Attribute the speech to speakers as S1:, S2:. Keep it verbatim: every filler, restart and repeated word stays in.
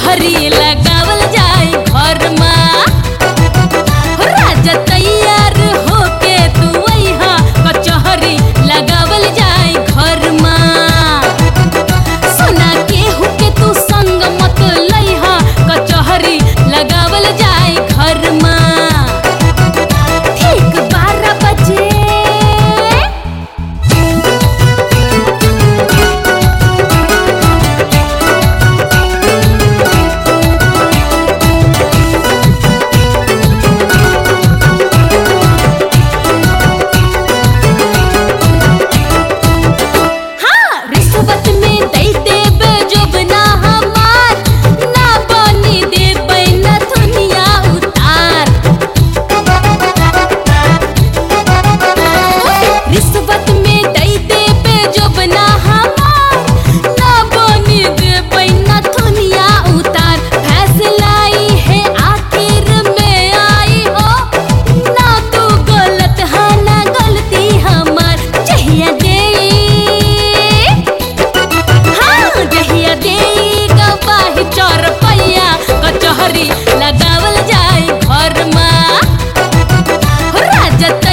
S1: कचहरी लगावल जाए घर में। राजा तैयार होके तू अइहा कचहरी लगावल जाए घर में। सोना केहू के तू संग मत लइहा कचहरी लगावल जाए घर में। ठीक बारह बजे रिश्वत में दई देबे जोबना हमार ना बनी देबे न दुनिया उतार। रिश्वत में दई देबे जोबना हमार ना बनी देबे न दुनिया उतार। फैसला ही है आखिर में आई हो ना तू गलत है ना गलती हमार। जहिया दे जहिया देई गवाही चार पैया कचहरी लगावल जाए घर में। राजा